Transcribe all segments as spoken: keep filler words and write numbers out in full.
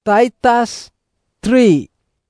Titus three.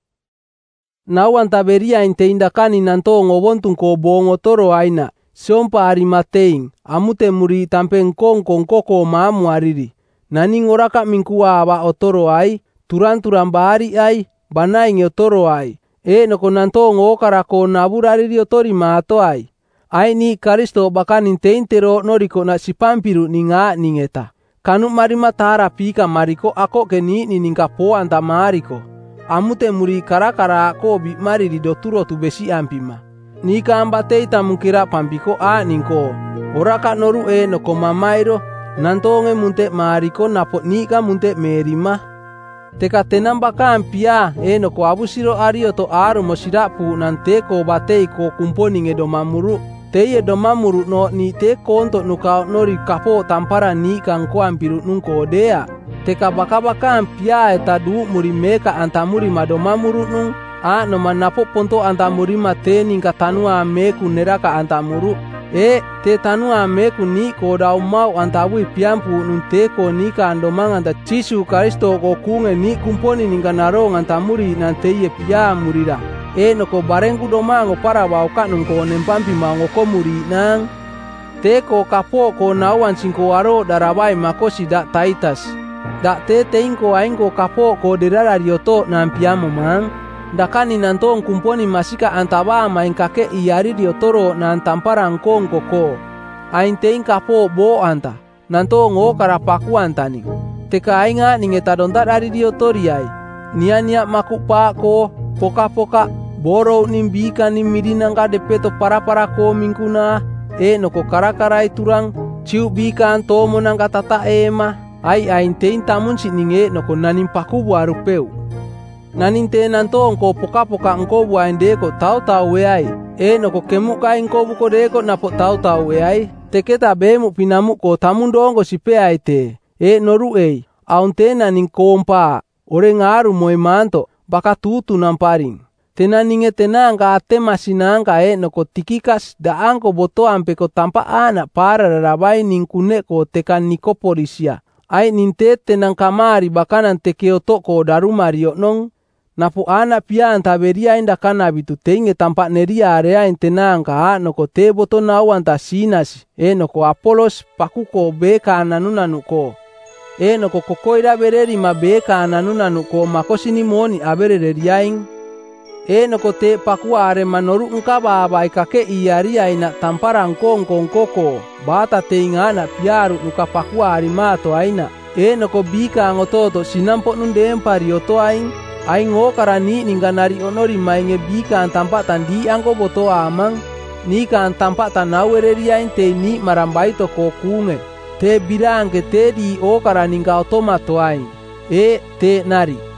Nawan taberia inte indakani nanto ngobontun ko bongo toro aina. Siompa arimatein, amute muri tampeng kong kong koko maamu ariri. Nani ngoraka minkua aba otoro ai, turan-turan bahari ai, banai nge otoro ai. E noko nanto ngokara ko naburariri otori maato ai. Ai ni karisto bakanin teintero noriko na sipampiru ninga ningeta. Kanu marima tara pika mariko ako keni niningka po anta mariko. Amute muri karakara ko bi mariri doturo tu besi ampima. Nika ambate mukira pampiko a ningko. Oraka noru e noko mamairo. Nantonge munte mariko napo nika munte merima. Teka tenambaka ampia e noko abusiro arioto aro mosirapu nanteko batei ko kumponi nge domamuru. Teye domamuru no ni te konto nuka nori kapo tampara ni kanko ampiru nungko dea. Teka baka baka ampia eta du muri meka antamuri madomamuru nung. A no manapo ponto antamuri mate ningka tanua meku neraka antamuru. E te tanua meku ni ko dau mau antabui piampu nun teko nika andomang anta chisu karisto ko kunge ni kumponi ningka narong antamuri nanteye pia murira. E noko barengu domango para bauka nungko nempampi mango komuri nang. Teko kapo ko nawan singko aro darabai makosi da Titus. Da te teinko aingo kapo ko derara rioto nampiamo mang. Dakani nantong kumponi masika antaba main kake iari riotoro nan tampara ngkong koko. Ain tein kapo bo anta. Nantong o karapaku antani. Teka ainga ningeta dontat ari riotori ai. Nia nia makupa ko poka-poka. Boro nimbika nimirinangka depeto para-para ko mingkuna. E noko karakara iturang. Ciu bika antomo nangka tata ema. Ai ain tein tamun si ninge noko nanimpaku buarupeu. Naninte nantong ko poka-poka ngko buain deko tau-tau weai. E noko kemuka ngko buko deko napo tau-tau weai. Teketa bemu pinamu ko tamundongo si peai te. E noru ei. Aunte naning kompa. Ore ngaru moe manto. Baka tutu namparing. Tenaninge tenangka ate masinangka e noko tikikas da angko boto ampe ko tampa anak para rarabai ningkune ko tekan niko polisia. Ai ninte tenang kamari bakanan tekeo toko darumario nong. Napu anak pia antaberia inda kana bitu teinge tampak neria area intenangka ha noko te boto nawan ta sinas. E noko Apolos pakuko beka ananunanuko. E noko kokoira bereri ma beka ananunanuko makosini moni abereriaing. E noko te pakuare manoru ngkaba abai kake iaria ina tampara ngkong kong koko. Bata teinga anak piaru nuka pakuari mato aina. E noko bika ngototo sinampo nundempa rioto aing. Aing o karani ningganari onori mainge bika antampak tandi angko boto amang. Nika antampak tanawereria inte ni marambai to kokunge. Te birang ke te di o karaningka otomato aing. E te nari.